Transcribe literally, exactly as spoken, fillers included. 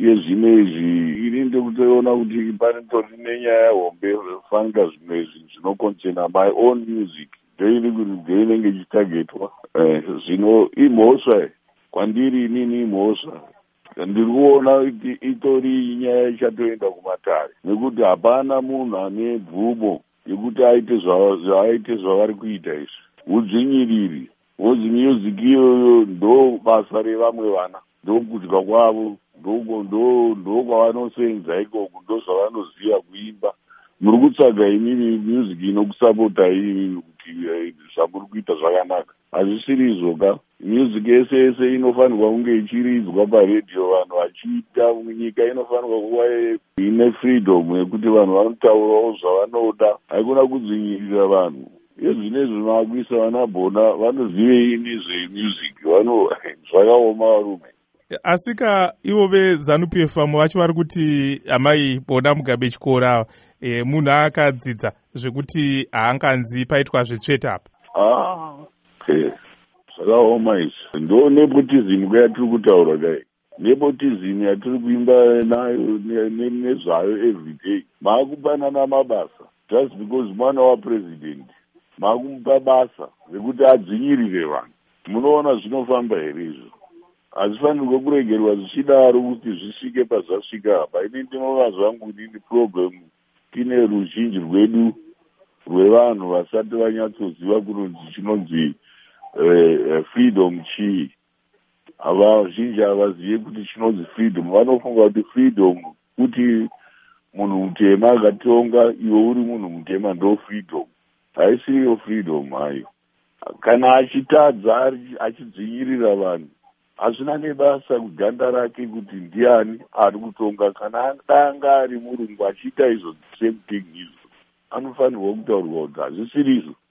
yezvinezvi ini ndikutoona kuti panotori nenyaya hombe fanga zvimwe zvinhu zvinokonzerna my own music ndoiri kuti ndoinenge ichitagetwa zvino imhosva kwandiri inini imhosva ndiri kuona kuti itori nyaya ichatoenda kumatare nekuti hapana munhu ane bvumo yekuti aite zvaaite zvavari kuita izvi udzvinyiriri wozi music iyoyo ndo basa revamwe vana ndokudya kwavo ndokwavanosenza ikoko ndozvavanoziva kuimba. Muri kutsvaga inini music inokusapota inini kuti zvamuri kuita zvakanaka hazvisiri izvoka. Music yese yese inofanirwa kunge ichiridzwa paredhiyo vanhu vachiita. Nyika inofanirwa kuva ine freedom yekuti vanhu vanotaurawo zvavanoda haikuna kudzinyirira vanhu. Ezvinezvi makuisa vanabhona vanozive ini zvemusic vano zvakaoma varume. Asika ivo veZANU-P F vamwe vacho vari kuti amai bona Mugabe Chikora e, munhu akadzidza zvekuti haanganzi paitwa zvetsveta apa. Ah, okay. Zvakaoma izvi. Ndo nepotism kwayatiri kutaura dai. Nepotism yatiri kuimba nayo nezvayo everyday. Maakupanana mabasa just because mwana wapresident. Maakumupa basa rekuti adzinyirire vanhu. Munoona zvinofamba here izvo. Hazvifanirwe kuregerwa zvichidaro kuti zvisvike pazvasvika apa. Ini ndinoona zvangu nini problem tine ruzhinji rwedu rwevanhu vasati vanyatsoziva kunonzi chinonzi uh, freedom chii. Vazhinji havazive kuti chinonzi freedom. Vanofunga kuti freedom kuti munhu mutema akatonga iwe uri munhu mutema ndo freedom. Haisiyo freedom hayo. Kana achitadza achidzinyirira vanhu hazvina nebasa kuganda rake kuti ndiani ari kutonga. Kana danga ari murungu achiita izvo same thing izvo anofanirwa kutaurirwa kuti hazvisiri izvo.